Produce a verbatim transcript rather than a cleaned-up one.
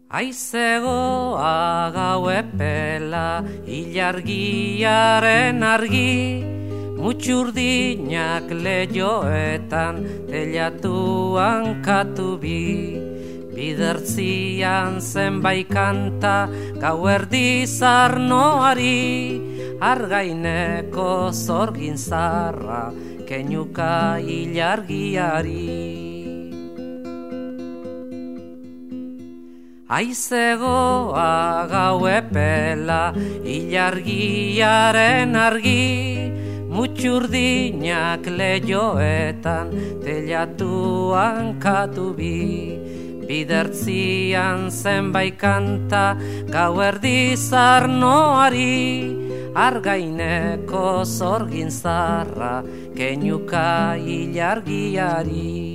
Aizegoa gau epela, ilargiaren argi, mutxurdinak lehioetan, telatuan katubi. Bidertzian zenbait kanta, gau erdi zarnoari, argaineko zorgin zarra, keinuka ilargiari. Aizegoa gau epela, ilargiaren argi, mutxurdinak lehioetan, telatuan katubi. Bidertzian zenbait kanta, gau erdi zarnoari, argaineko zorgin zarra, keinuka ilargiari.